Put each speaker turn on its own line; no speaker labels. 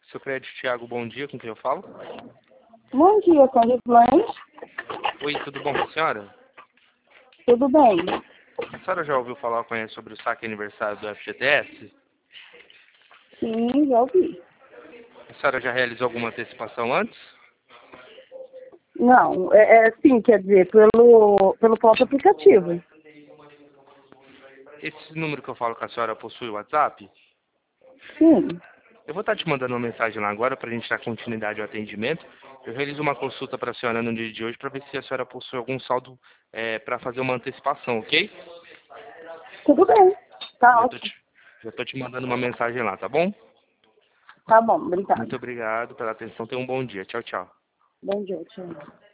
Seu crédito, Thiago, bom dia, com quem eu falo?
Bom dia, Sandra Blanche.
Oi, tudo bom com a senhora?
Tudo bem?
A senhora já ouviu falar ou conhece sobre o saque aniversário do FGTS?
Sim, já ouvi.
A senhora já realizou alguma antecipação antes?
Não, sim, quer dizer, pelo próprio aplicativo.
Esse número que eu falo com a senhora possui o WhatsApp?
Sim,
Eu vou estar te mandando uma mensagem lá agora para a gente dar continuidade ao atendimento. Eu realizo uma consulta para a senhora no dia de hoje para ver se a senhora possui algum saldo para fazer uma antecipação, ok?
tudo bem. Tá
Já estou
ótimo.
te mandando uma mensagem lá, tá bom?
Tá bom,
Muito
obrigada.
obrigado pela atenção. Tenha um bom dia. Tchau, tchau.
Bom dia, tchau.